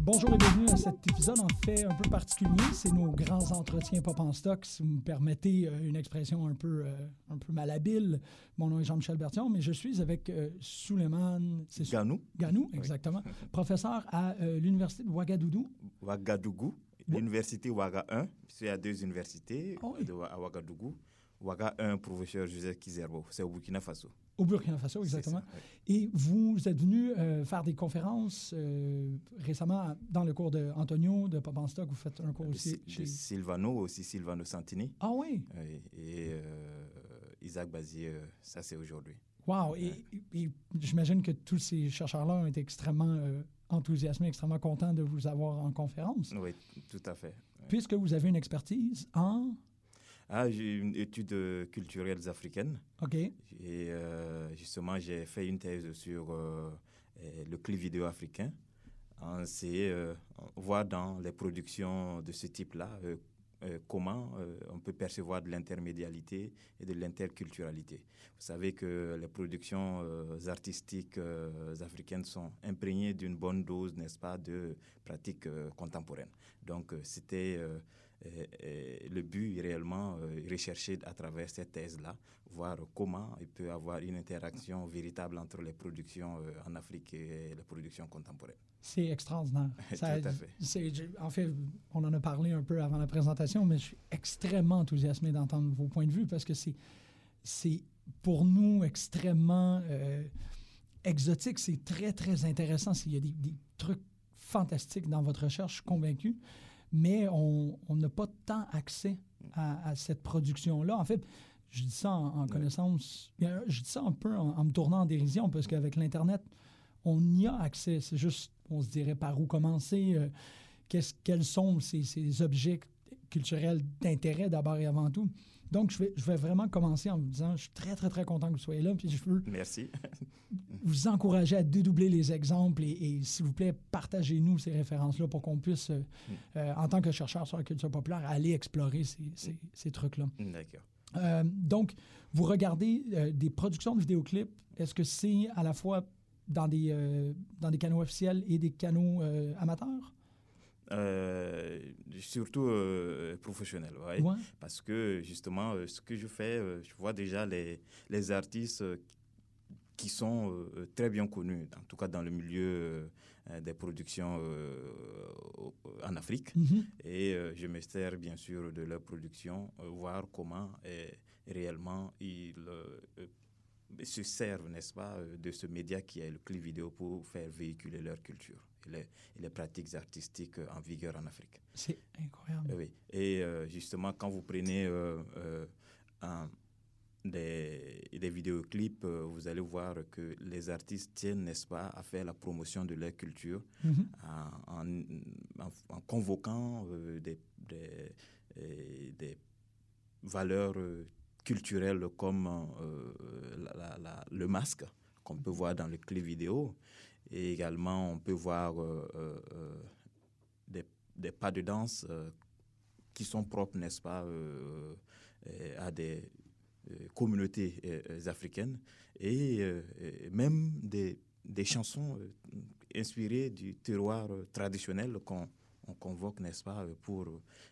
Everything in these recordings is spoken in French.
Bonjour et bienvenue à cet épisode en fait un peu particulier. C'est nos grands entretiens pop en stock. Si vous me permettez une expression un peu malhabile, mon nom est Jean-Michel Bertillon, mais je suis avec Souleymane Ganou, exactement, oui. Professeur à l'Université de Ouagadougou. L'université Ouaga 1. Il y a deux universités à Ouagadougou. Ouaga 1, professeur Joseph Kizerbo, c'est au Burkina Faso. Au Burkina Faso, exactement. Ça, oui. Et vous êtes venu faire des conférences récemment dans le cours d'Antonio, de Pop en Stock. Vous faites un cours aussi chez Silvano Santini. Ah oui? Et Isaac Bazier, ça c'est aujourd'hui. Wow! Et j'imagine que tous ces chercheurs-là ont été extrêmement enthousiasmés, extrêmement contents de vous avoir en conférence. Oui, tout à fait. Puisque vous avez une expertise en... J'ai une étude culturelle africaine. OK. Et justement, j'ai fait une thèse sur le clip vidéo africain. C'est voir dans les productions de ce type-là comment on peut percevoir de l'intermédialité et de l'interculturalité. Vous savez que les productions artistiques africaines sont imprégnées d'une bonne dose, n'est-ce pas, de pratiques contemporaines. Donc, c'était... le but est réellement recherché à travers cette thèse-là, voir comment il peut y avoir une interaction véritable entre les productions en Afrique et les productions contemporaines. C'est extraordinaire. Tout à fait. En fait, on en a parlé un peu avant la présentation, mais je suis extrêmement enthousiasmé d'entendre vos points de vue parce que c'est pour nous extrêmement exotique. C'est très, très intéressant. Il y a des trucs fantastiques dans votre recherche, je suis convaincu. Mais on n'a pas tant accès à cette production-là. En fait, je dis ça en connaissance, je dis ça un peu en me tournant en dérision, parce qu'avec l'Internet, on y a accès. C'est juste, on se dirait par où commencer, quels sont ces objets culturels d'intérêt d'abord et avant tout. Donc, je vais vraiment commencer en vous disant, je suis très, très, très content que vous soyez là. Puis je veux Merci. vous encourager à dédoubler les exemples et s'il vous plaît, partagez-nous ces références-là pour qu'on puisse, en tant que chercheur sur la culture populaire, aller explorer ces trucs-là. D'accord. Donc, vous regardez des productions de vidéoclips. Est-ce que c'est à la fois dans des canaux officiels et des canaux amateurs? Surtout professionnel, ouais. Ouais. Parce que justement, ce que je fais, je vois déjà les artistes qui sont très bien connus, en tout cas dans le milieu des productions en Afrique. Mm-hmm. Et je me sers bien sûr de leur production, voir comment réellement ils se servent, n'est-ce pas, de ce média qui est le clip vidéo pour faire véhiculer leur culture et les pratiques artistiques en vigueur en Afrique. C'est incroyable. Oui. Et justement, quand vous prenez des vidéoclips, vous allez voir que les artistes tiennent, n'est-ce pas, à faire la promotion de leur culture en convoquant des valeurs culturelles comme le masque qu'on peut voir dans le clip vidéo. Et également, on peut voir des pas de danse qui sont propres, n'est-ce pas, à des communautés africaines et même des chansons inspirées du terroir traditionnel qu'on convoque, n'est-ce pas, pour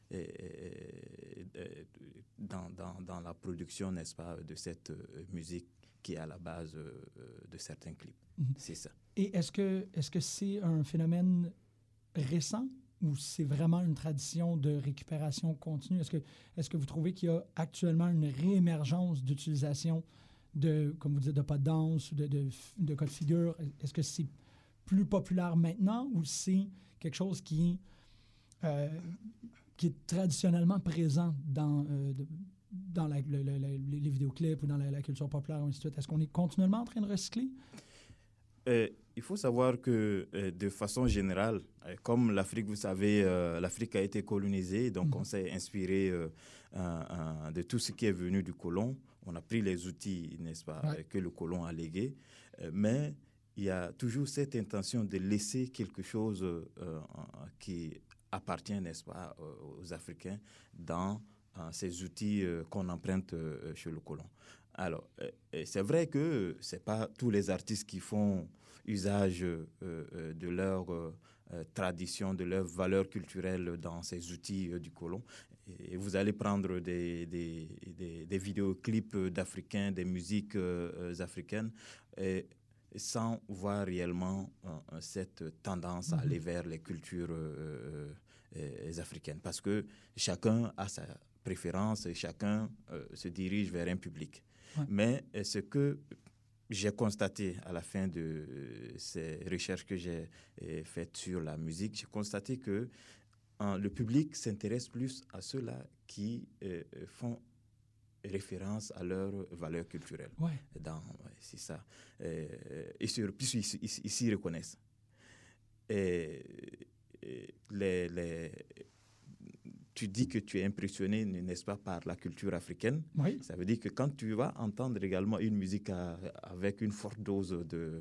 dans la production, n'est-ce pas, de cette musique qui est à la base de certains clips. C'est ça. Et est-ce que c'est un phénomène récent ou c'est vraiment une tradition de récupération continue? Est-ce que vous trouvez qu'il y a actuellement une réémergence d'utilisation de, comme vous dites, de pas de danse ou de cas de figure? Est-ce que c'est plus populaire maintenant ou c'est quelque chose qui est traditionnellement présent dans les vidéoclips ou dans la culture populaire, et ainsi de suite? Est-ce qu'on est continuellement en train de recycler? Il faut savoir que de façon générale, comme l'Afrique, vous savez, l'Afrique a été colonisée, donc on s'est inspiré de tout ce qui est venu du colon. On a pris les outils, n'est-ce pas, que le colon a légués, mais il y a toujours cette intention de laisser quelque chose qui appartient, n'est-ce pas, aux Africains dans ces outils qu'on emprunte chez le colon. Alors, c'est vrai que ce n'est pas tous les artistes qui font usage de leur tradition, de leur valeur culturelle dans ces outils du colon. Et vous allez prendre des vidéoclips d'Africains, des musiques africaines, et sans voir réellement cette tendance à aller vers les cultures africaines. Parce que chacun a sa préférence et chacun se dirige vers un public. Ouais. Mais ce que j'ai constaté à la fin de ces recherches que j'ai faites sur la musique, j'ai constaté que le public s'intéresse plus à ceux-là qui font référence à leurs valeurs culturelles. Ouais. C'est ça. Et puis ils s'y reconnaissent. Tu dis que tu es impressionné, n'est-ce pas, par la culture africaine. Oui. Ça veut dire que quand tu vas entendre également une musique avec une forte dose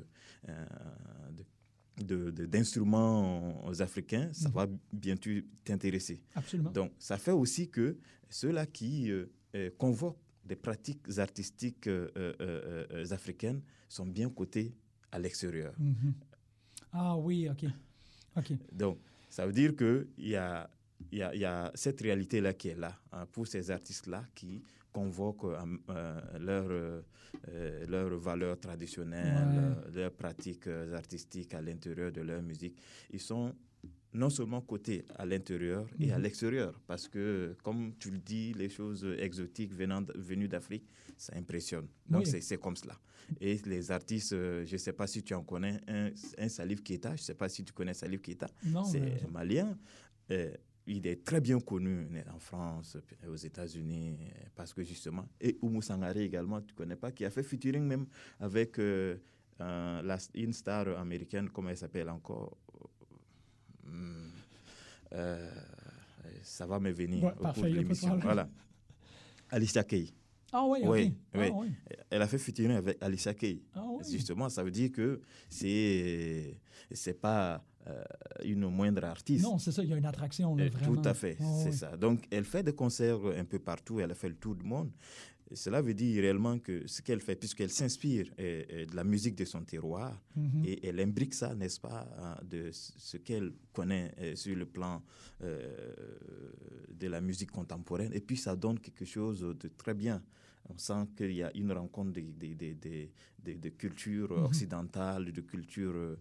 d'instruments africains, ça va bientôt t'intéresser. Absolument. Donc, ça fait aussi que ceux-là qui convoquent des pratiques artistiques africaines sont bien cotés à l'extérieur. Mm-hmm. Ah oui, OK. Donc, ça veut dire qu'il y a cette réalité-là qui est là pour ces artistes-là qui convoquent leurs valeurs traditionnelles, leurs pratiques artistiques à l'intérieur de leur musique. Ils sont non seulement cotés à l'intérieur et à l'extérieur, parce que, comme tu le dis, les choses exotiques venues d'Afrique, ça impressionne. Donc, c'est comme cela. Et les artistes, je ne sais pas si tu en connais, un Salif Keita, je ne sais pas si tu connais Salif Keita, c'est malien. Il est très bien connu en France, aux États-Unis, parce que justement, et Oumou Sangaré également, tu ne connais pas, qui a fait featuring même avec une star américaine, comment elle s'appelle encore ça va me venir au cours de l'émission. Voilà. Alicia Keys. Ah oui, oui, okay. Oui. Elle a fait featuring avec Alicia Keys. Ah oui. Justement, ça veut dire que c'est pas une moindre artiste. Non, c'est ça, il y a une attraction. Là, vraiment. Tout à fait, c'est ça. Donc, elle fait des concerts un peu partout, elle a fait le tour du monde. Et cela veut dire réellement que ce qu'elle fait, puisqu'elle s'inspire de la musique de son terroir, et elle imbrique ça, n'est-ce pas, de ce qu'elle connaît sur le plan de la musique contemporaine, et puis ça donne quelque chose de très bien. On sent qu'il y a une rencontre de cultures occidentales, de cultures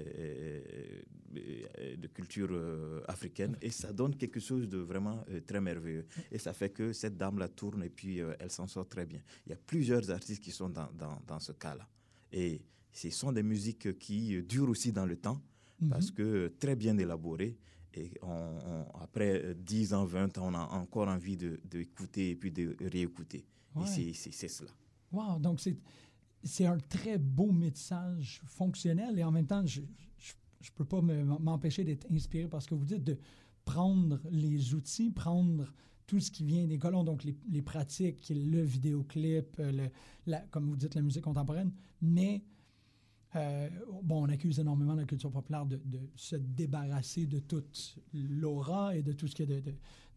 africaines, et ça donne quelque chose de vraiment très merveilleux. Et ça fait que cette dame-là tourne et puis elle s'en sort très bien. Il y a plusieurs artistes qui sont dans ce cas-là. Et ce sont des musiques qui durent aussi dans le temps, parce que très bien élaborées. Et après 10 ans, 20 ans, on a encore envie d'écouter et puis de réécouter. Ouais. Et c'est cela. Wow! Donc, c'est un très beau mixage fonctionnel et en même temps, je ne peux pas m'empêcher d'être inspiré par ce que vous dites, de prendre les outils, prendre tout ce qui vient des colons, donc les pratiques, le vidéoclip, comme vous dites, la musique contemporaine, mais on accuse énormément la culture populaire de se débarrasser de toute l'aura et de tout ce qu'il y a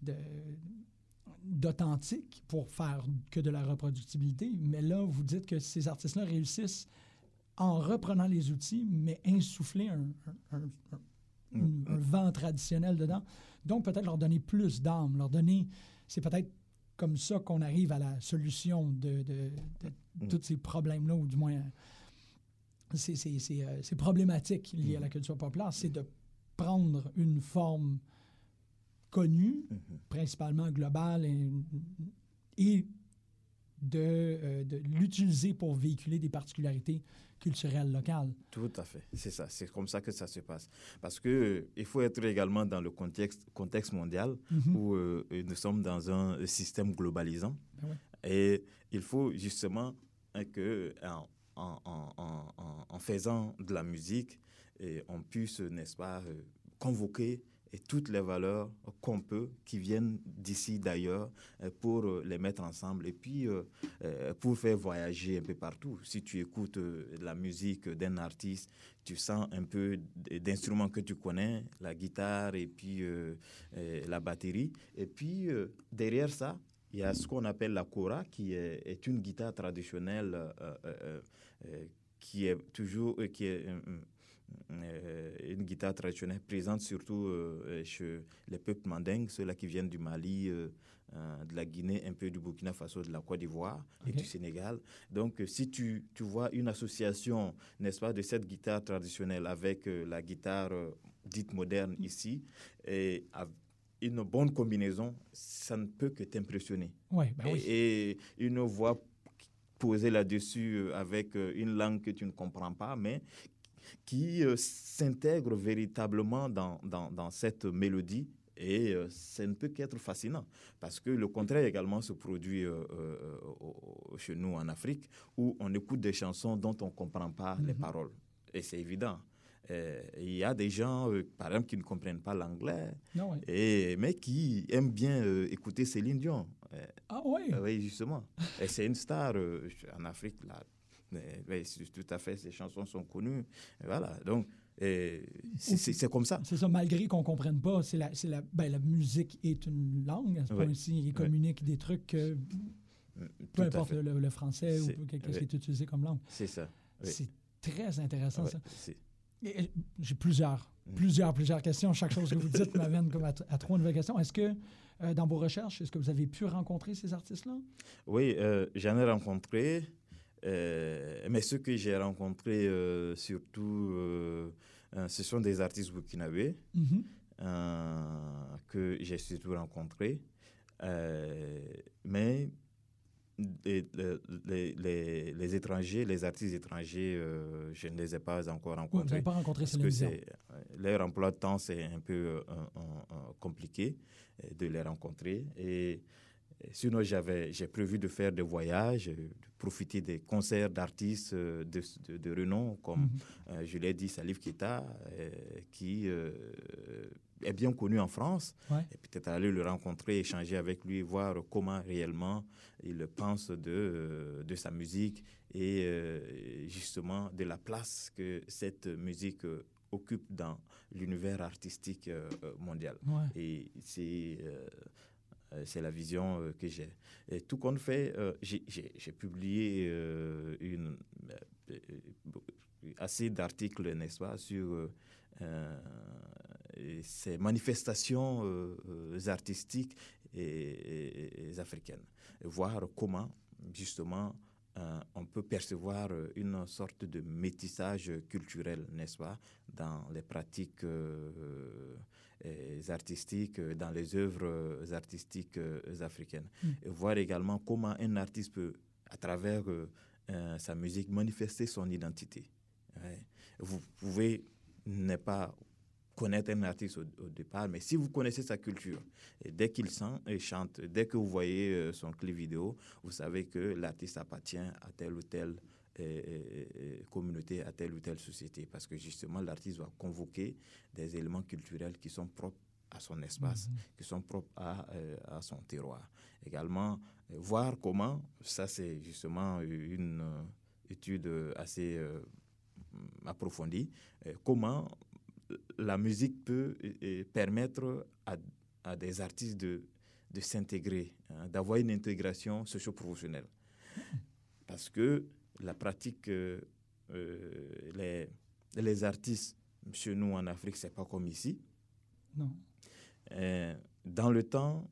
d'authentique pour faire que de la reproductibilité. Mais là, vous dites que ces artistes-là réussissent en reprenant les outils, mais insuffler un vent traditionnel dedans. Donc, peut-être leur donner plus d'âme, c'est peut-être comme ça qu'on arrive à la solution de tous ces problèmes-là, ou du moins ces problématiques liées à la culture populaire, c'est de prendre une forme connue, principalement globale, et de l'utiliser pour véhiculer des particularités culturelles locales. Tout à fait, c'est ça, c'est comme ça que ça se passe. Parce qu'il faut être également dans le contexte mondial où nous sommes dans un système globalisant. Ben ouais. Et il faut justement que en faisant de la musique, on puisse, n'est-ce pas, convoquer et toutes les valeurs qu'on peut, qui viennent d'ici, d'ailleurs, pour les mettre ensemble et puis pour faire voyager un peu partout. Si tu écoutes la musique d'un artiste, tu sens un peu d'instruments que tu connais, la guitare et puis la batterie. Et puis, derrière ça, il y a ce qu'on appelle la kora, qui est une guitare traditionnelle qui est toujours une guitare traditionnelle présente surtout chez les peuples mandingues, ceux-là qui viennent du Mali, de la Guinée, un peu du Burkina Faso, de la Côte d'Ivoire et du Sénégal. Donc, si tu vois une association, n'est-ce pas, de cette guitare traditionnelle avec la guitare dite moderne ici, et une bonne combinaison, ça ne peut que t'impressionner. Ouais, ben oui. Et une voix posée là-dessus avec une langue que tu ne comprends pas, mais qui s'intègre véritablement dans cette mélodie. Et ça ne peut qu'être fascinant, parce que le contraire également se produit chez nous en Afrique, où on écoute des chansons dont on ne comprend pas les paroles. Et c'est évident. Il y a des gens, par exemple, qui ne comprennent pas l'anglais, mais qui aiment bien écouter Céline Dion. Ah oui? Oui, justement. Et c'est une star en Afrique, là. Mais tout à fait, ces chansons sont connues. Voilà, donc c'est comme ça. C'est ça, malgré qu'on ne comprenne pas, la musique est une langue, à ce point-ci, il communique des trucs, peu importe le français ou qu'est-ce qui est utilisé comme langue. C'est ça. C'est très intéressant, ça. C'est... J'ai plusieurs questions. Chaque chose que vous dites m'amène comme à 3 nouvelles questions. Est-ce que, dans vos recherches, est-ce que vous avez pu rencontrer ces artistes-là? Oui, j'en ai rencontré. Mais ceux que j'ai rencontrés, surtout, ce sont des artistes burkinabés que j'ai surtout rencontrés. Mais les étrangers, les artistes étrangers, je ne les ai pas encore rencontrés. Vous n'avez pas rencontré Céline Dion? Leur emploi de temps, c'est un peu compliqué de les rencontrer. Et sinon, j'ai prévu de faire des voyages, de profiter des concerts d'artistes de renom, comme je l'ai dit, Salif Keita, qui est bien connu en France. Et peut-être aller le rencontrer, échanger avec lui, voir comment réellement il pense de sa musique et justement de la place que cette musique occupe dans l'univers artistique mondial. Et c'est la vision que j'ai. Et tout compte fait, j'ai publié assez d'articles, n'est-ce pas, sur ces manifestations artistiques et africaines. Voir comment, justement, on peut percevoir une sorte de métissage culturel, n'est-ce pas, dans les pratiques artistiques, dans les œuvres artistiques africaines. Et voir également comment un artiste peut, à travers sa musique, manifester son identité. Vous pouvez ne pas connaître un artiste au départ, mais si vous connaissez sa culture, et dès qu'il chante, dès que vous voyez son clip vidéo, vous savez que l'artiste appartient à telle ou telle communauté, à telle ou telle société, parce que justement l'artiste va convoquer des éléments culturels qui sont propres à son espace, qui sont propres à son terroir. Également, voir comment, ça c'est justement une étude assez approfondie, comment la musique peut permettre à des artistes de s'intégrer, d'avoir une intégration socio-professionnelle. Parce que la pratique, les artistes, chez nous en Afrique, ce n'est pas comme ici. Non. Dans le temps,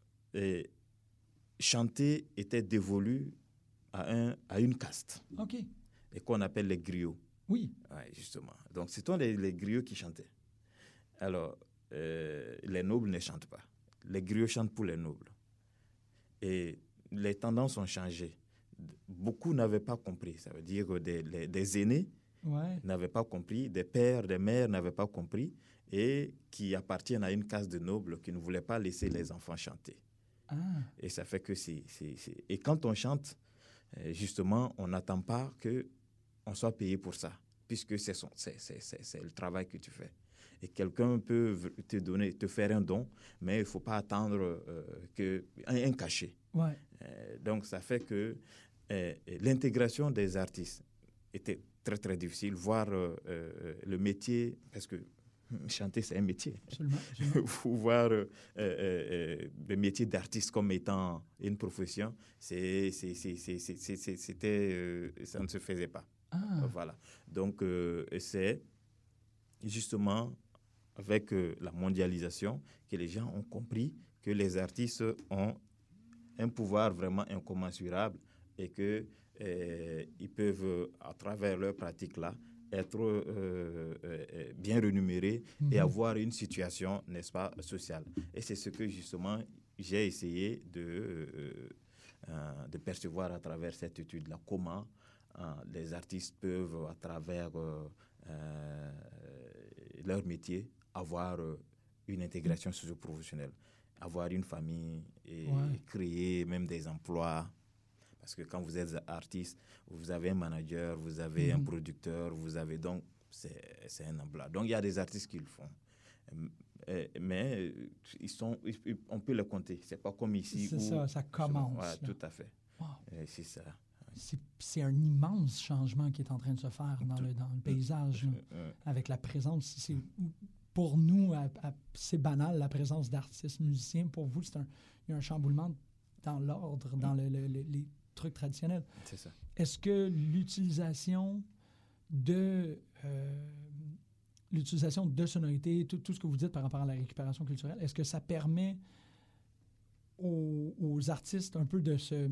chanter était dévolu à une caste. OK. Et qu'on appelle les griots. Oui. Ouais, justement. Donc, c'était les griots qui chantaient. Alors, les nobles ne chantent pas. Les griots chantent pour les nobles. Et les tendances ont changé. Beaucoup n'avaient pas compris. Ça veut dire que des aînés n'avaient pas compris, des pères, des mères n'avaient pas compris, et qui appartiennent à une caste de nobles qui ne voulaient pas laisser les enfants chanter. Ah. Et ça fait que Et quand on chante, justement, on n'attend pas qu'on soit payé pour ça, puisque c'est le travail que tu fais. Et quelqu'un peut te faire un don, mais il ne faut pas attendre un cachet. Ouais. Donc, ça fait que l'intégration des artistes était très, très difficile, voire le métier, parce que chanter, c'est un métier. Absolument. Il faut voir le métier d'artiste comme étant une profession. C'était, ça ne se faisait pas. Voilà. Donc, c'est justement avec la mondialisation que les gens ont compris que les artistes ont un pouvoir vraiment incommensurable et que ils peuvent, à travers leur pratique-là, être bien rémunérés et avoir une situation, n'est-ce pas, sociale. Et c'est ce que, justement, j'ai essayé de percevoir à travers cette étude-là, comment les artistes peuvent, à travers leur métier, avoir une intégration socio-professionnelle, avoir une famille et créer même des emplois. Parce que quand vous êtes artiste, vous avez un manager, vous avez un producteur, vous avez donc, c'est un emploi. Donc il y a des artistes qui le font. Mais on peut les compter. C'est pas comme ici. C'est ça, ça commence. Ouais, tout à fait. Wow. C'est ça. C'est un immense changement qui est en train de se faire dans le paysage, avec la présence. Pour nous, c'est banal, la présence d'artistes musiciens. Pour vous, il y a un chamboulement dans l'ordre, dans les trucs traditionnels. C'est ça. Est-ce que l'utilisation de sonorités, tout ce que vous dites par rapport à la récupération culturelle, est-ce que ça permet aux artistes un peu de se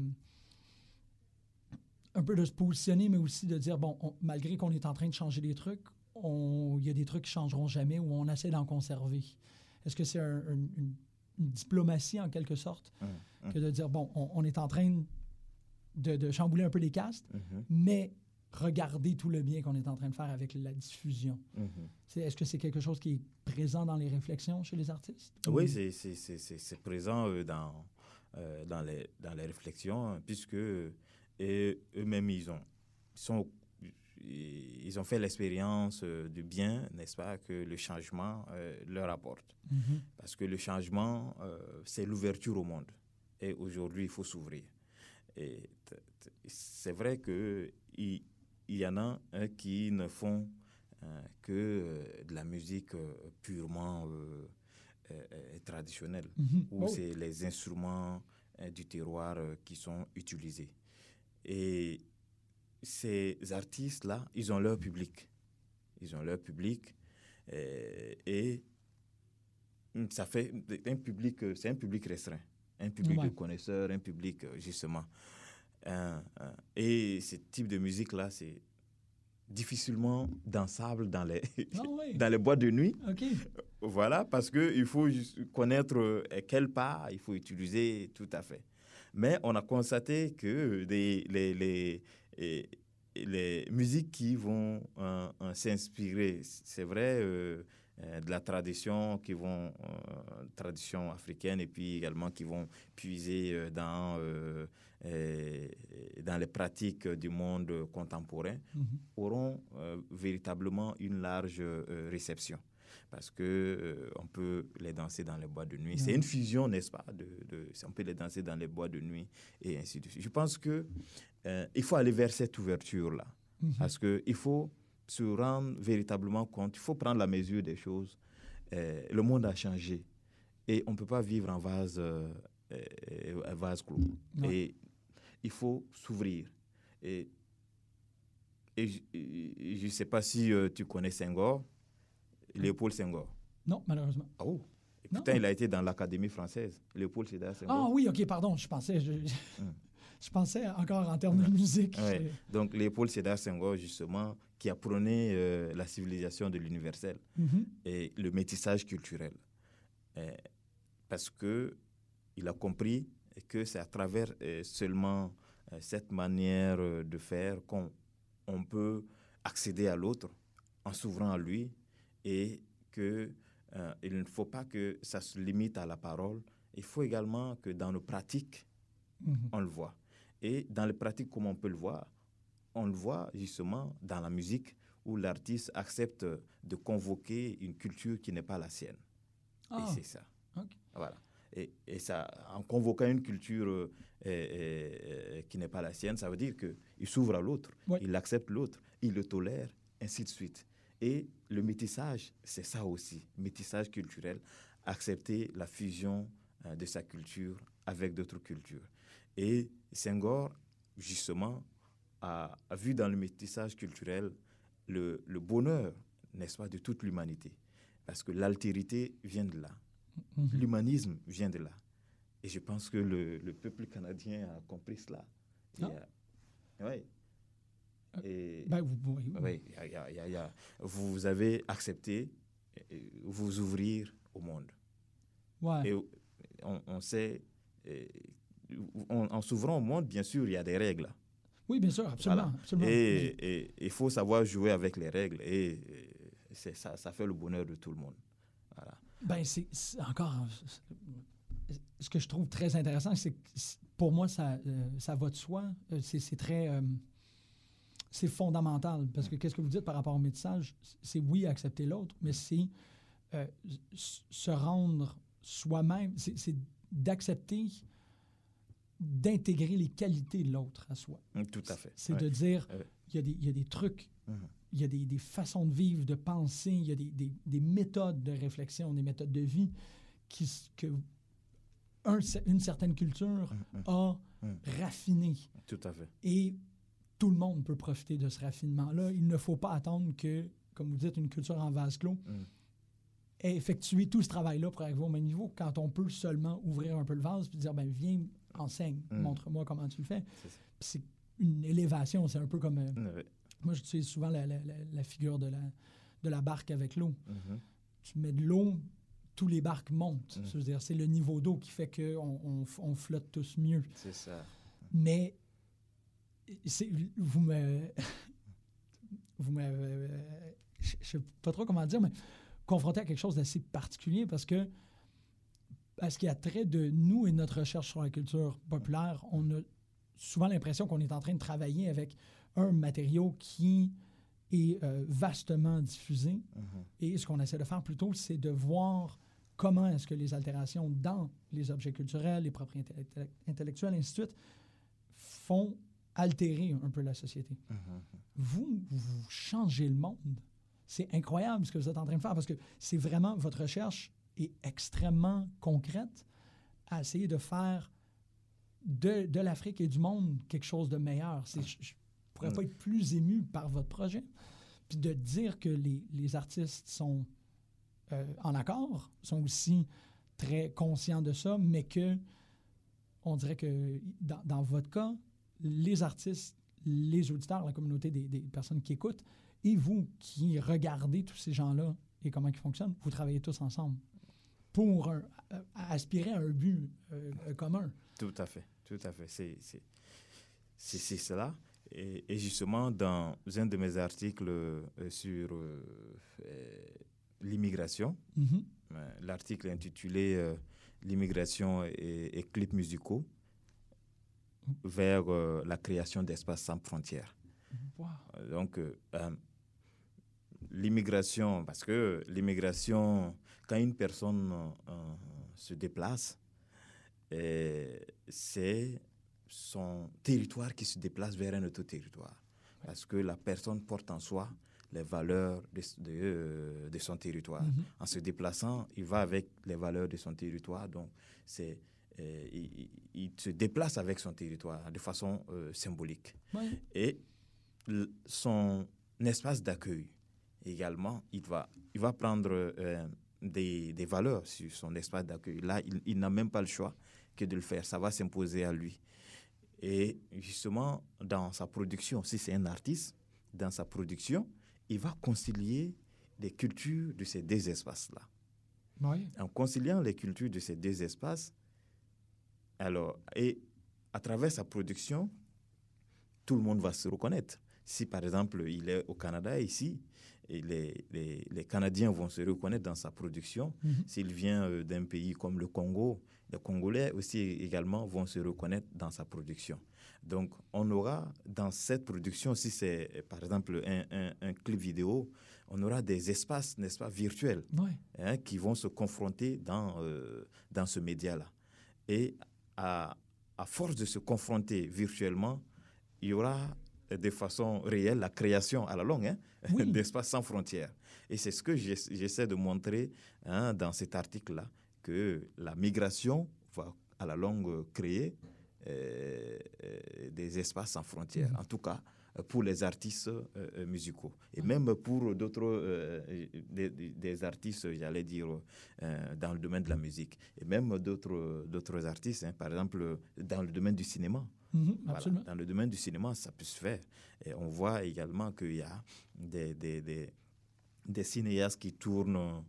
positionner, mais aussi de dire, bon, malgré qu'on est en train de changer des trucs, il y a des trucs qui ne changeront jamais ou on essaie d'en conserver? Est-ce que c'est une diplomatie, en quelque sorte, que de dire, bon, on est en train de chambouler un peu les castes, mais regardez tout le bien qu'on est en train de faire avec la diffusion. Est-ce que c'est quelque chose qui est présent dans les réflexions chez les artistes? Oui, c'est présent dans les réflexions, puisque eux-mêmes, ils ont fait l'expérience du bien, n'est-ce pas, que le changement leur apporte. Parce que le changement, c'est l'ouverture au monde. Et aujourd'hui, il faut s'ouvrir. Et c'est vrai qu'il y en a qui ne font que de la musique purement traditionnelle, où c'est les instruments du terroir qui sont utilisés. Et ces artistes-là, ils ont leur public. Ils ont leur public et ça fait un public, c'est un public restreint, un public de connaisseurs, un public justement. Et ce type de musique-là, c'est difficilement dansable dans les boîtes de nuit. Voilà, parce qu'il faut connaître quel pas il faut utiliser tout à fait. Mais on a constaté que les musiques qui vont s'inspirer, c'est vrai, de la tradition, tradition africaine, et puis également qui vont puiser dans les pratiques du monde contemporain, auront véritablement une large réception. Parce qu'on peut les danser dans les boîtes de nuit. C'est une fusion, n'est-ce pas? On peut les danser dans les boîtes de nuit et ainsi de suite. Je pense qu'il faut aller vers cette ouverture-là. Parce qu'il faut se rendre véritablement compte, il faut prendre la mesure des choses. Le monde a changé et on ne peut pas vivre en vase clos. Et il faut s'ouvrir. Et je ne sais pas si tu connais Senghor. Léopold Senghor. Non, malheureusement. Oh. Et pourtant, il a été dans l'Académie française. Léopold Sédar Senghor. Ah oui, OK, pardon. Je pensais encore en termes de musique. Ouais. Donc, Léopold Sédar Senghor, justement, qui a prôné la civilisation de l'universel et le métissage culturel. Parce qu'il a compris que c'est à travers seulement cette manière de faire qu'on peut accéder à l'autre en s'ouvrant à lui, et qu'il ne faut pas que ça se limite à la parole. Il faut également que dans nos pratiques, on le voit. Et dans les pratiques, comme on peut le voir, on le voit justement dans la musique, où l'artiste accepte de convoquer une culture qui n'est pas la sienne. Et c'est ça. Okay. Voilà. Et ça, en convoquant une culture qui n'est pas la sienne, ça veut dire qu'il s'ouvre à l'autre, il accepte l'autre, il le tolère, ainsi de suite. Et le métissage, c'est ça aussi, métissage culturel, accepter la fusion de sa culture avec d'autres cultures. Et Senghor, justement, a vu dans le métissage culturel le bonheur, n'est-ce pas, de toute l'humanité. Parce que l'altérité vient de là. L'humanisme vient de là. Et je pense que le peuple canadien a compris cela. Oui. Vous avez accepté vous ouvrir au monde. Ouais. Et on sait, en s'ouvrant au monde, bien sûr, il y a des règles. Oui, bien sûr, absolument. Voilà. Absolument. Et il faut savoir jouer avec les règles. Et c'est ça, ça fait le bonheur de tout le monde. Voilà. Ben, c'est encore... Ce que je trouve très intéressant, c'est que pour moi, ça va de soi. C'est très... c'est fondamental. Parce que qu'est-ce que vous dites par rapport au métissage? C'est oui, accepter l'autre, mais c'est se rendre soi-même. C'est d'accepter, d'intégrer les qualités de l'autre à soi. Tout à fait. C'est de dire, il y a des trucs, il y a des façons de vivre, de penser, il y a des méthodes de réflexion, des méthodes de vie une certaine culture a raffiné. Tout à fait. Et tout le monde peut profiter de ce raffinement-là. Il ne faut pas attendre que, comme vous dites, une culture en vase clos ait effectué tout ce travail-là pour arriver au même niveau, quand on peut seulement ouvrir un peu le vase et dire, ben viens, enseigne, montre-moi comment tu le fais. C'est une élévation, c'est un peu comme... Moi, j'utilise souvent la figure de la barque avec l'eau. Tu mets de l'eau, tous les barques montent. C'est-à-dire, c'est le niveau d'eau qui fait qu'on flotte tous mieux. C'est ça. Mais vous me... je ne sais pas trop comment dire, mais confronté à quelque chose d'assez particulier parce qu'il y a trait de nous et notre recherche sur la culture populaire, on a souvent l'impression qu'on est en train de travailler avec un matériau qui est vastement diffusé. Et ce qu'on essaie de faire plutôt, c'est de voir comment est-ce que les altérations dans les objets culturels, les propriétés intellectuelles, ainsi de suite, font altérer un peu la société. Vous changez le monde. C'est incroyable ce que vous êtes en train de faire parce que c'est vraiment, votre recherche est extrêmement concrète à essayer de faire de l'Afrique et du monde quelque chose de meilleur. Je ne pourrais pas être plus ému par votre projet. Puis de dire que les artistes sont en accord, sont aussi très conscients de ça, mais que on dirait que dans votre cas, les artistes, les auditeurs, la communauté des personnes qui écoutent, et vous qui regardez tous ces gens-là et comment ils fonctionnent, vous travaillez tous ensemble pour aspirer à un but commun. Tout à fait, tout à fait. C'est cela. Et justement, dans un de mes articles sur l'immigration, l'article intitulé « L'immigration et clips musicaux vers la création d'espaces sans frontières ». Wow. Donc, l'immigration, parce que l'immigration, quand une personne se déplace, c'est son territoire qui se déplace vers un autre territoire. Parce que la personne porte en soi les valeurs de son territoire. En se déplaçant, il va avec les valeurs de son territoire. Donc, il se déplace avec son territoire de façon symbolique. Ouais. Et son espace d'accueil, également, il va prendre des valeurs sur son espace d'accueil. Là, il n'a même pas le choix que de le faire. Ça va s'imposer à lui. Et justement, dans sa production, si c'est un artiste, dans sa production, il va concilier les cultures de ces deux espaces-là. Oui. En conciliant les cultures de ces deux espaces, alors, et à travers sa production, tout le monde va se reconnaître. Si, par exemple, il est au Canada, ici, et les Canadiens vont se reconnaître dans sa production. S'il vient d'un pays comme le Congo, les Congolais aussi également vont se reconnaître dans sa production. Donc, on aura dans cette production, si c'est, par exemple, un clip vidéo, on aura des espaces, n'est-ce pas, virtuels, qui vont se confronter dans ce média-là. Et à force de se confronter virtuellement, il y aura de façon réelle la création à la longue, hein, Oui. d'espaces sans frontières. Et c'est ce que j'essaie de montrer, hein, dans cet article-là, que la migration va à la longue créer des espaces sans frontières, en tout cas pour les artistes musicaux. Et même pour d'autres, des artistes, j'allais dire, dans le domaine de la musique. Et même d'autres artistes, hein, par exemple, dans le domaine du cinéma. Voilà, dans le domaine du cinéma, ça peut se faire. Et on voit également qu'il y a des cinéastes qui tournent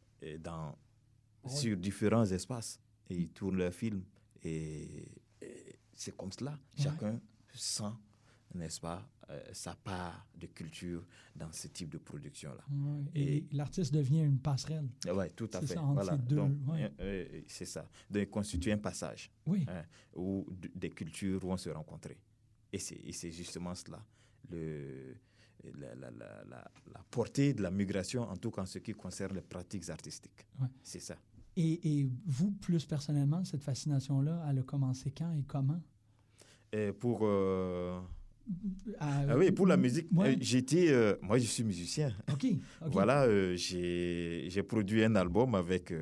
sur différents espaces et ils tournent leurs films. Et c'est comme cela. Chacun sent, n'est-ce pas, sa part de culture dans ce type de production-là. Ouais. Et l'artiste devient une passerelle. Oui, tout à fait. C'est ça, entre Voilà. ces deux. Donc, c'est ça. Donc, constituer un passage, hein, où des cultures vont se rencontrer. Et c'est justement cela, la portée de la migration, en tout cas en ce qui concerne les pratiques artistiques. Ouais. C'est ça. Et vous, plus personnellement, cette fascination-là, elle a commencé quand et comment? Oui, pour la musique, moi je suis musicien. Okay. Voilà, j'ai produit un album avec,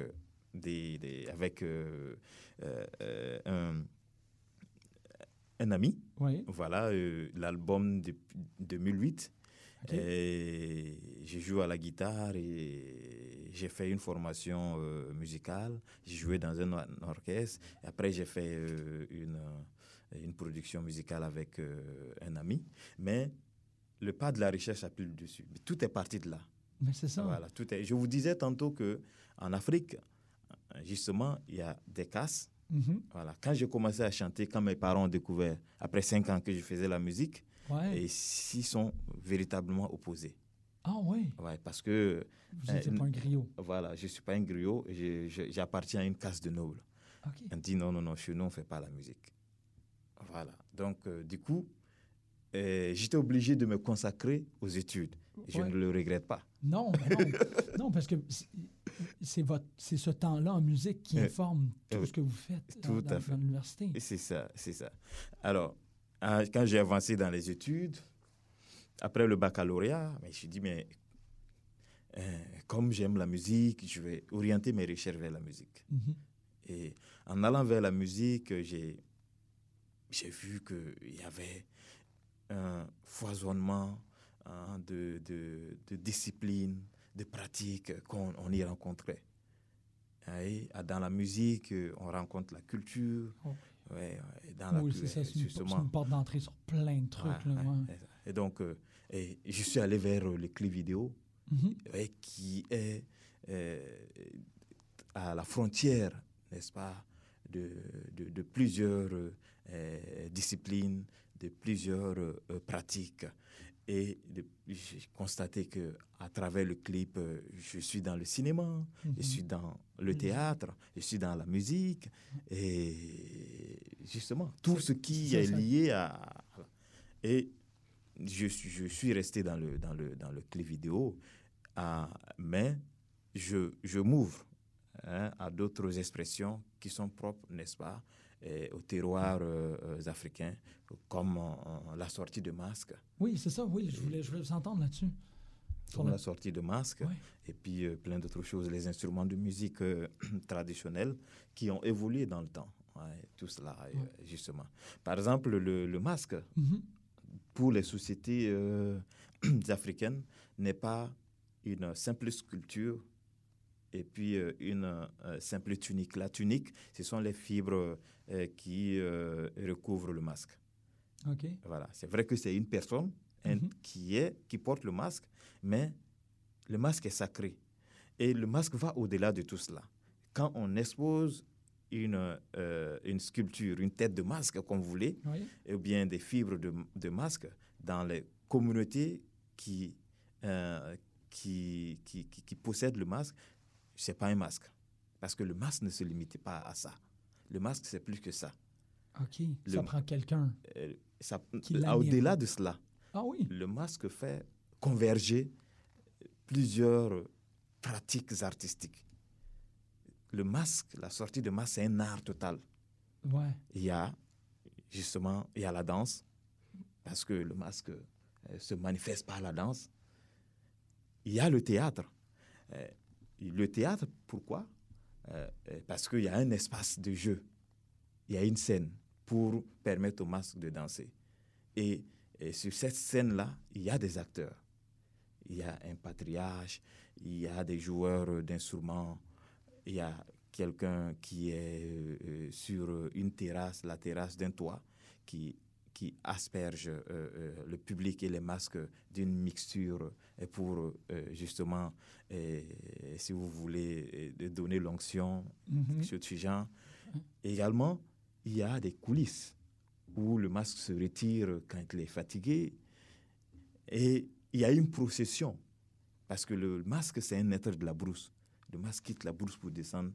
un ami. Oui. Voilà, l'album de 2008. Okay. J'ai joué à la guitare et j'ai fait une formation musicale. J'ai joué dans un orchestre. Et après, j'ai fait une production musicale avec un ami. Mais le pas de la recherche a pris le dessus. Tout est parti de là. Mais c'est ça. Voilà, Je vous disais tantôt qu'en Afrique, justement, il y a des castes. Mm-hmm. Voilà. Quand j'ai commencé à chanter, quand mes parents ont découvert, après 5 ans que je faisais la musique, et s'ils sont véritablement opposés. Ah oui? Oui, parce que... Vous n'êtes pas un griot. Voilà, je ne suis pas un griot, j'appartiens à une caste de nobles. Okay. On dit non, chez nous, on ne fait pas la musique. Voilà, donc du coup, j'étais obligé de me consacrer aux études. Je ne le regrette pas. Non, non, parce que c'est ce temps-là en musique qui informe tout ce que vous faites dans l'université. C'est ça. Alors, quand j'ai avancé dans les études, après le baccalauréat, je me suis dit, comme j'aime la musique, je vais orienter mes recherches vers la musique. Mm-hmm. Et en allant vers la musique, j'ai vu qu'il y avait un foisonnement de disciplines, de pratiques qu'on y rencontrait. Et dans la musique, on rencontre la culture. Oh. C'est ça, c'est une porte d'entrée sur plein de trucs. Et donc, je suis allé vers le clip vidéo, mm-hmm. Qui est à la frontière, n'est-ce pas, de plusieurs disciplines, de plusieurs pratiques. Et j'ai constaté qu'à travers le clip, je suis dans le cinéma, mm-hmm. je suis dans le théâtre, je suis dans la musique. Et justement, tout ce qui est lié à... Et je suis resté dans le clip vidéo, mais je m'ouvre à d'autres expressions qui sont propres, n'est-ce pas, aux terroirs africains, comme la sortie de masque. Oui, c'est ça, oui, je voulais vous entendre là-dessus. Comme la sortie de masque, et puis plein d'autres choses, les instruments de musique traditionnels qui ont évolué dans le temps. Tout cela, justement. Par exemple, le masque, mm-hmm. pour les sociétés africaines, n'est pas une simple sculpture et puis une simple tunique. La tunique, ce sont les fibres qui recouvrent le masque. Okay. Voilà. C'est vrai que c'est une personne mm-hmm. qui porte le masque, mais le masque est sacré. Et le masque va au-delà de tout cela. Quand on expose une sculpture, une tête de masque, comme vous voulez, ou bien des fibres de masque dans les communautés qui possèdent le masque, ce n'est pas un masque. Parce que le masque ne se limite pas à ça. Le masque, c'est plus que ça. OK. Ça prend quelqu'un. Au-delà de cela, le masque fait converger plusieurs pratiques artistiques. Le masque, la sortie de masque, c'est un art total. Ouais. Il y a la danse, parce que le masque se manifeste par la danse. Il y a le théâtre. Le théâtre, pourquoi? Parce qu'il y a un espace de jeu. Il y a une scène pour permettre au masque de danser. Et sur cette scène-là, il y a des acteurs. Il y a un patriarche, il y a des joueurs d'instruments, il y a quelqu'un qui est sur une terrasse, la terrasse d'un toit, qui asperge le public et les masques d'une mixture pour justement, si vous voulez, donner l'onction, ce genre. Également, il y a des coulisses où le masque se retire quand il est fatigué. Et il y a une procession, parce que le masque, c'est un être de la brousse. Le masque quitte la brousse pour descendre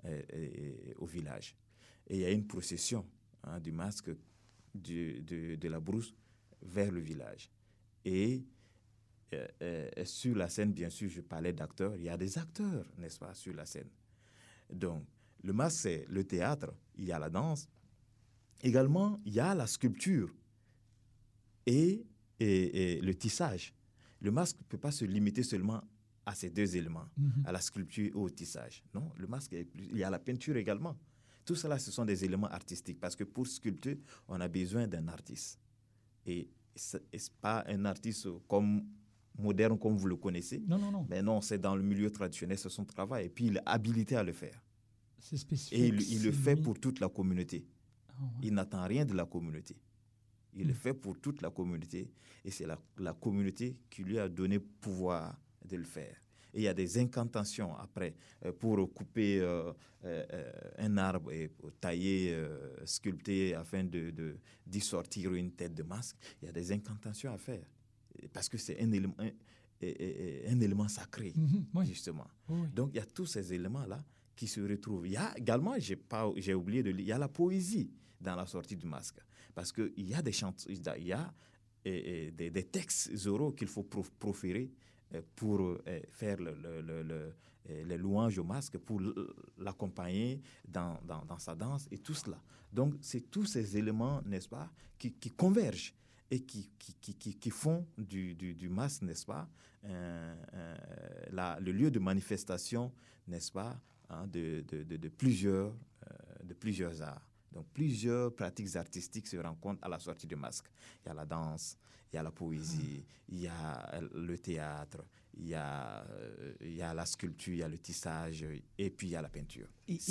au village. Et il y a une procession du masque de la brousse vers le village. Et sur la scène, bien sûr, je parlais d'acteurs. Il y a des acteurs, n'est-ce pas, sur la scène. Donc, le masque, c'est le théâtre. Il y a la danse. Également, il y a la sculpture et le tissage. Le masque ne peut pas se limiter seulement à ces deux éléments, à la sculpture et au tissage. Non, le masque, il y a la peinture également. Tout cela, ce sont des éléments artistiques, parce que pour sculpter, on a besoin d'un artiste. Et ce n'est pas un artiste moderne comme vous le connaissez. Non. Mais non, c'est dans le milieu traditionnel, c'est son travail. Et puis, il est habilité à le faire. C'est spécifique. Et il le fait pour toute la communauté. Oh, ouais. Il n'attend rien de la communauté. Il le fait pour toute la communauté. Et c'est la communauté qui lui a donné pouvoir de le faire. Et il y a des incantations après pour couper un arbre et pour tailler, sculpter afin d'y sortir une tête de masque. Il y a des incantations à faire parce que c'est un élément sacré, Oui. justement. Oui. Donc, il y a tous ces éléments-là qui se retrouvent. Il y a également, j'ai oublié de lire, il y a la poésie dans la sortie du masque. Parce qu'il y a des chants, il y a des textes oraux qu'il faut proférer pour faire les louanges au masque, pour l'accompagner dans sa danse et tout cela. Donc, c'est tous ces éléments, n'est-ce pas, qui convergent et qui font du masque, n'est-ce pas, le lieu de manifestation, n'est-ce pas, de plusieurs arts. Donc, plusieurs pratiques artistiques se rencontrent à la sortie du masque. Il y a la danse, il y a la poésie, il y a le théâtre, il y a la sculpture, il y a le tissage, et puis il y a la peinture.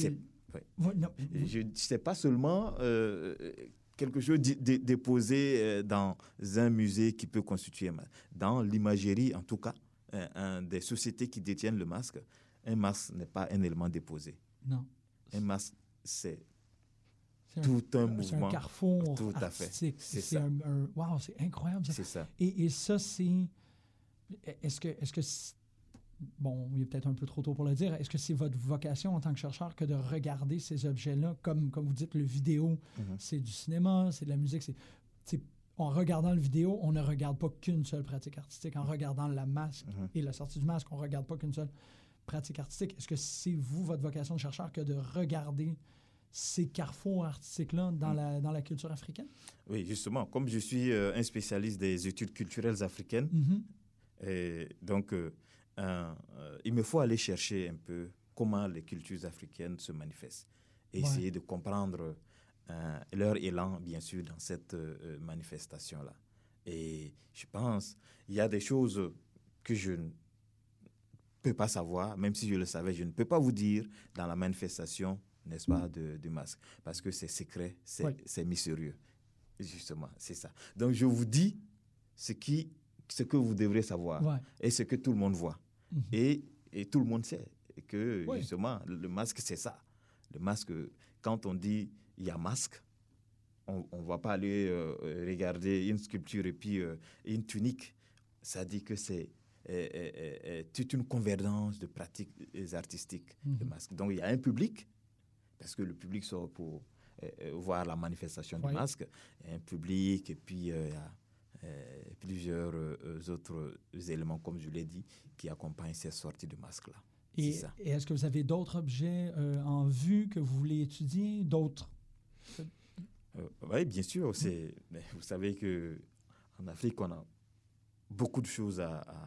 C'est pas seulement quelque chose déposé dans un musée qui peut constituer. Dans l'imagerie, en tout cas, des sociétés qui détiennent le masque, un masque n'est pas un élément déposé. Non. Un masque, c'est tout un mouvement. C'est un carrefour tout artistique. À fait. C'est ça. Wow, c'est incroyable. Ça. C'est ça. Et ça, c'est... Est-ce que bon, il est peut-être un peu trop tôt pour le dire. Est-ce que c'est votre vocation en tant que chercheur que de regarder ces objets-là, comme vous dites, le vidéo, c'est du cinéma, c'est de la musique, en regardant le vidéo, on ne regarde pas qu'une seule pratique artistique. En regardant la masque et la sortie du masque, on ne regarde pas qu'une seule pratique artistique. Est-ce que c'est votre vocation de chercheur que de regarder ces carrefours artistiques-là dans la culture africaine? Oui, justement, comme je suis un spécialiste des études culturelles africaines, et donc il me faut aller chercher un peu comment les cultures africaines se manifestent et essayer de comprendre leur élan, bien sûr, dans cette manifestation-là. Et je pense il y a des choses que je ne peux pas savoir, même si je le savais, je ne peux pas vous dire dans la manifestation, n'est-ce pas, du masque, parce que c'est secret, c'est mystérieux, justement, c'est ça. Donc, je vous dis ce que vous devrez savoir et ce que tout le monde voit. Et tout le monde sait que, justement, le masque, c'est ça. Le masque, quand on dit il y a masque, on ne va pas aller regarder une sculpture et puis une tunique. Ça dit que c'est toute une convergence de pratiques artistiques, le masque. Donc, il y a un public, parce que le public sort pour voir la manifestation du masque. Il y a un public et puis il y a plusieurs autres éléments, comme je l'ai dit, qui accompagnent cette sortie de masque-là. Et est-ce que vous avez d'autres objets en vue que vous voulez étudier, d'autres? Oui, bien sûr. Vous savez que en Afrique, on a beaucoup de choses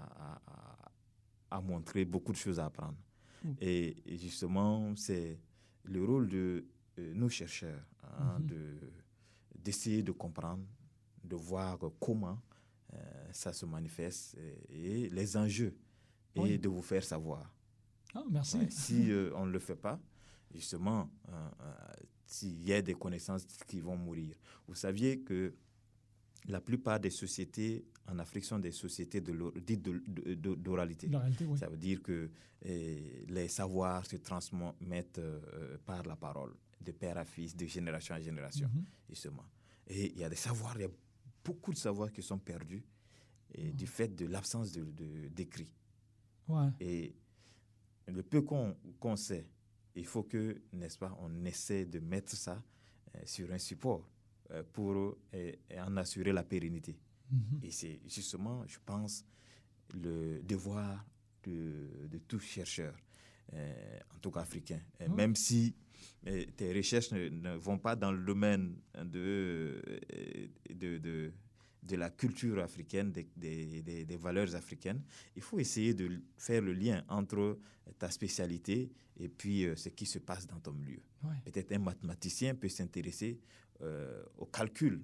à montrer, beaucoup de choses à apprendre. Et justement, c'est le rôle de nos chercheurs d'essayer de comprendre, de voir comment ça se manifeste et les enjeux et de vous faire savoir. Oh, merci. Ouais, si on ne le fait pas, justement, s'il y a des connaissances qui vont mourir. Vous saviez que la plupart des sociétés en Afrique sont des sociétés dites d'oralité. Oui. Ça veut dire que les savoirs se transmettent par la parole, de père à fils, de génération en génération, justement. Et il y a beaucoup de savoirs qui sont perdus du fait de l'absence d'écrit. Ouais. Et le peu qu'on sait, il faut que, n'est-ce pas, on essaie de mettre ça sur un support pour en assurer la pérennité. Et c'est justement, je pense, le devoir de tout chercheur, en tout cas africain. Même si tes recherches ne vont pas dans le domaine de la culture africaine, des valeurs africaines, il faut essayer de faire le lien entre ta spécialité et puis ce qui se passe dans ton milieu. Ouais. Peut-être un mathématicien peut s'intéresser au calcul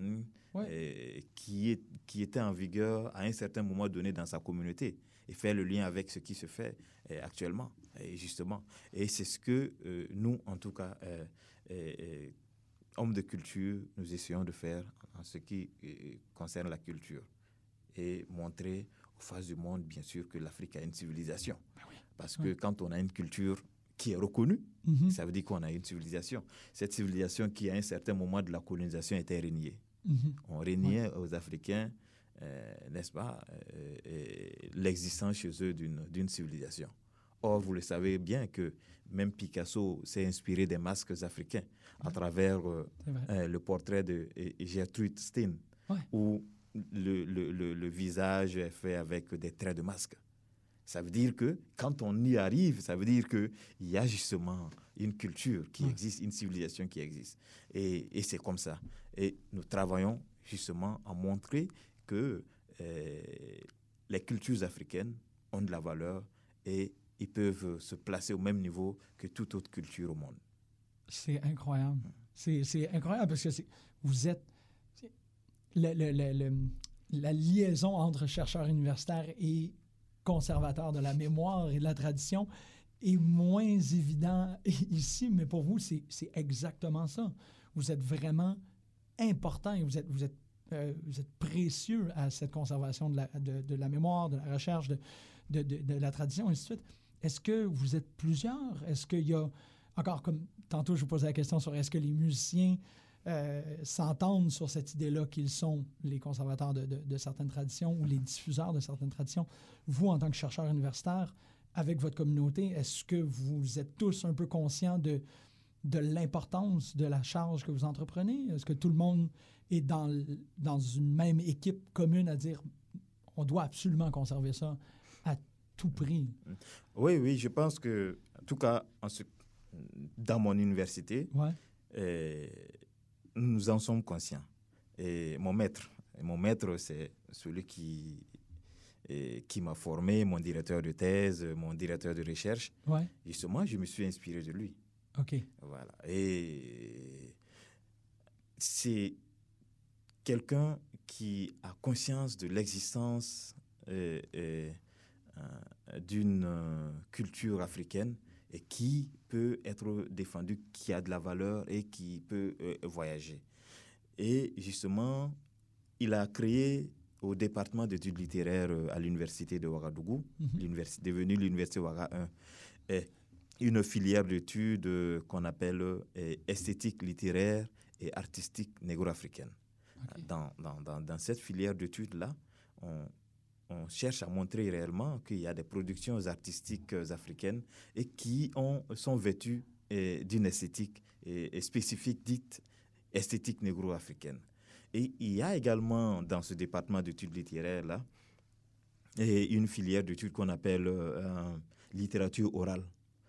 qui était en vigueur à un certain moment donné dans sa communauté et faire le lien avec ce qui se fait actuellement, justement. Et c'est ce que nous, en tout cas, hommes de culture, nous essayons de faire en ce qui concerne la culture et montrer aux faces du monde, bien sûr, que l'Afrique a une civilisation. Parce que quand on a une culture qui est reconnue, ça veut dire qu'on a une civilisation. Cette civilisation qui, à un certain moment de la colonisation, était régnée. On régnait aux Africains, n'est-ce pas, l'existence chez eux d'une civilisation. Or, vous le savez bien que même Picasso s'est inspiré des masques africains à travers le portrait de Gertrude Stein, où le visage est fait avec des traits de masque. Ça veut dire que quand on y arrive, ça veut dire qu'il y a justement une culture qui existe, une civilisation qui existe. Et c'est comme ça. Et nous travaillons justement à montrer que les cultures africaines ont de la valeur et ils peuvent se placer au même niveau que toute autre culture au monde. C'est incroyable. C'est incroyable parce que vous êtes... la liaison entre chercheurs universitaires et conservateurs de la mémoire et de la tradition est moins évident ici, mais pour vous, c'est exactement ça. Vous êtes vraiment important et vous êtes précieux à cette conservation de la mémoire, de la recherche, de la tradition, et ainsi de suite. Est-ce que vous êtes plusieurs? Est-ce qu'il y a, encore comme tantôt je vous posais la question sur est-ce que les musiciens s'entendent sur cette idée-là qu'ils sont les conservateurs de certaines traditions ou les diffuseurs de certaines traditions? Vous, en tant que chercheur universitaire, avec votre communauté, est-ce que vous êtes tous un peu conscients de l'importance de la charge que vous entreprenez? Est-ce que tout le monde est dans une même équipe commune à dire on doit absolument conserver ça à tout prix? Oui, je pense que, en tout cas, dans mon université, nous en sommes conscients. Et mon maître, c'est celui qui m'a formé, mon directeur de thèse, mon directeur de recherche. Justement, je me suis inspiré de lui. OK. Voilà. Et c'est quelqu'un qui a conscience de l'existence d'une culture africaine et qui peut être défendu, qui a de la valeur et qui peut voyager. Et justement, il a créé au département d'études littéraires à l'université de Ouagadougou, devenue l'université Ouaga 1, une filière d'études qu'on appelle esthétique littéraire et artistique négro-africaine. Okay. Dans cette filière d'études-là, on cherche à montrer réellement qu'il y a des productions artistiques africaines et qui sont vêtues d'une esthétique spécifique dite esthétique négro-africaine. Et il y a également dans ce département d'études littéraires-là une filière d'études qu'on appelle littérature orale.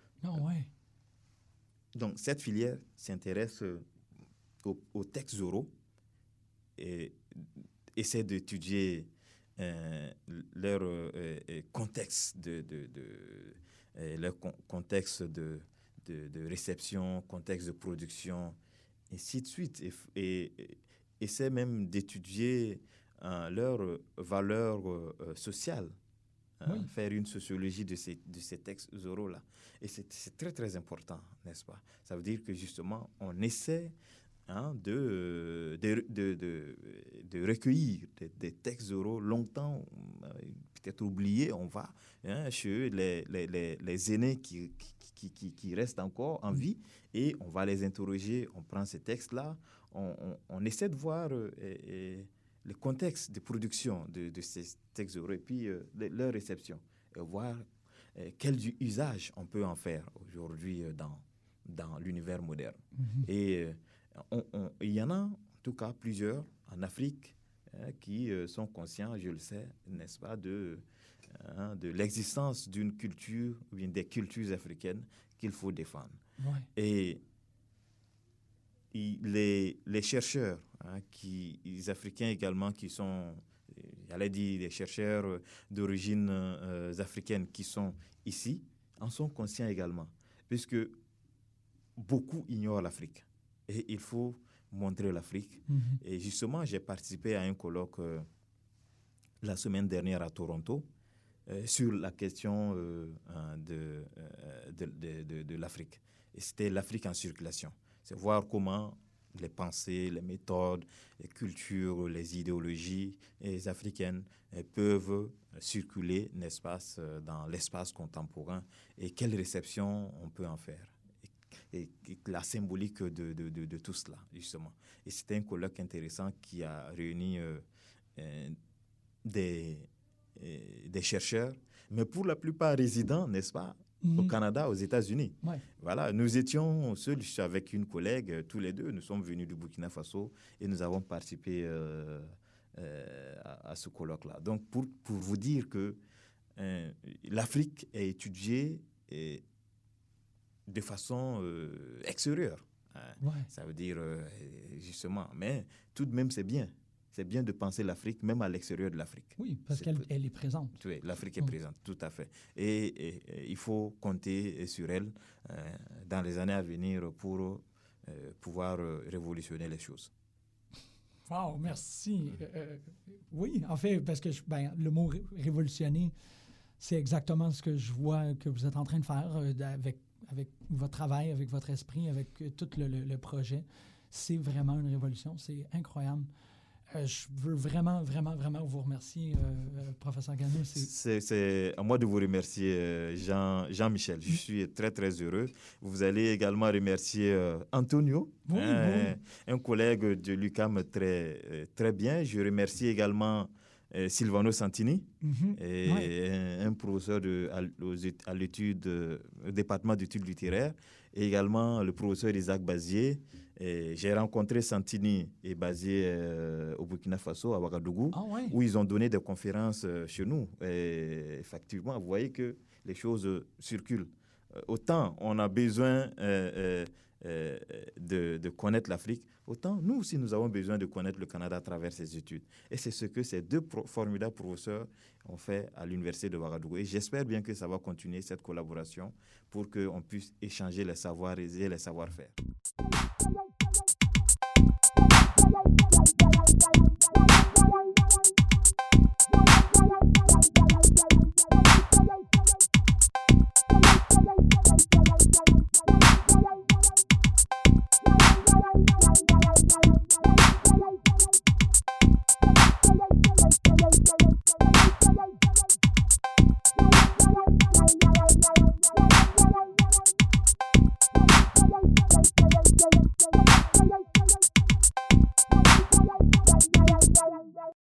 Donc cette filière s'intéresse aux textes oraux et essaient d'étudier leur contexte leur contexte de réception, contexte de production, et ainsi de suite, et essaient même d'étudier leur valeur sociale, faire une sociologie de ces textes oraux-là. Et c'est très, très important, n'est-ce pas? Ça veut dire que justement, on essaie de recueillir des textes oraux longtemps, peut-être oubliés. On va chez les aînés qui restent encore en vie et on va les interroger. On prend ces textes-là, on essaie de voir le contexte de production de ces textes oraux et puis leur réception et voir quel usage on peut en faire aujourd'hui dans l'univers moderne. Et il y en a, en tout cas, plusieurs en Afrique qui sont conscients, je le sais, n'est-ce pas, de l'existence d'une culture, ou bien des cultures africaines qu'il faut défendre. Et les chercheurs, les Africains également, qui sont, j'allais dire, les chercheurs d'origine africaine qui sont ici, en sont conscients également, puisque beaucoup ignorent l'Afrique. Et il faut montrer l'Afrique. Et justement, j'ai participé à un colloque la semaine dernière à Toronto sur la question de l'Afrique. Et c'était l'Afrique en circulation. C'est voir comment les pensées, les méthodes, les cultures, les idéologies africaines peuvent circuler, n'est-ce pas, dans l'espace contemporain et quelle réception on peut en faire. Et la symbolique de tout cela, justement. Et c'était un colloque intéressant qui a réuni des chercheurs, mais pour la plupart résidents, n'est-ce pas, au Canada, aux États-Unis. Voilà, nous étions seuls, je suis avec une collègue, tous les deux, nous sommes venus du Burkina Faso et nous avons participé à ce colloque-là. Donc, pour vous dire que l'Afrique est étudiée de façon extérieure. Ça veut dire, justement, mais tout de même, c'est bien. C'est bien de penser l'Afrique, même à l'extérieur de l'Afrique. Oui, parce qu'elle est présente. Oui, l'Afrique est présente, tout à fait. Et il faut compter sur elle dans les années à venir pour pouvoir révolutionner les choses. Wow, merci. Oui, en fait, parce que le mot révolutionner, c'est exactement ce que je vois que vous êtes en train de faire avec votre travail, avec votre esprit, avec tout le projet. C'est vraiment une révolution. C'est incroyable. Je veux vraiment, vraiment, vraiment vous remercier, professeur Gagnon. C'est à moi de vous remercier, Jean-Michel. Je suis très, très heureux. Vous allez également remercier Antonio, un collègue de l'UQAM très, très bien. Je remercie également Silvano Santini, un professeur au département d'études littéraires, et également le professeur Isaac Bazier. J'ai rencontré Santini et Bazier au Burkina Faso, à Ouagadougou, où ils ont donné des conférences chez nous. Et effectivement, vous voyez que les choses circulent. Autant on a besoin de connaître l'Afrique, autant nous aussi nous avons besoin de connaître le Canada à travers ces études. Et c'est ce que ces deux formidables professeurs ont fait à l'Université de Ouagadougou. Et j'espère bien que ça va continuer, cette collaboration, pour qu'on puisse échanger les savoirs et les savoir-faire.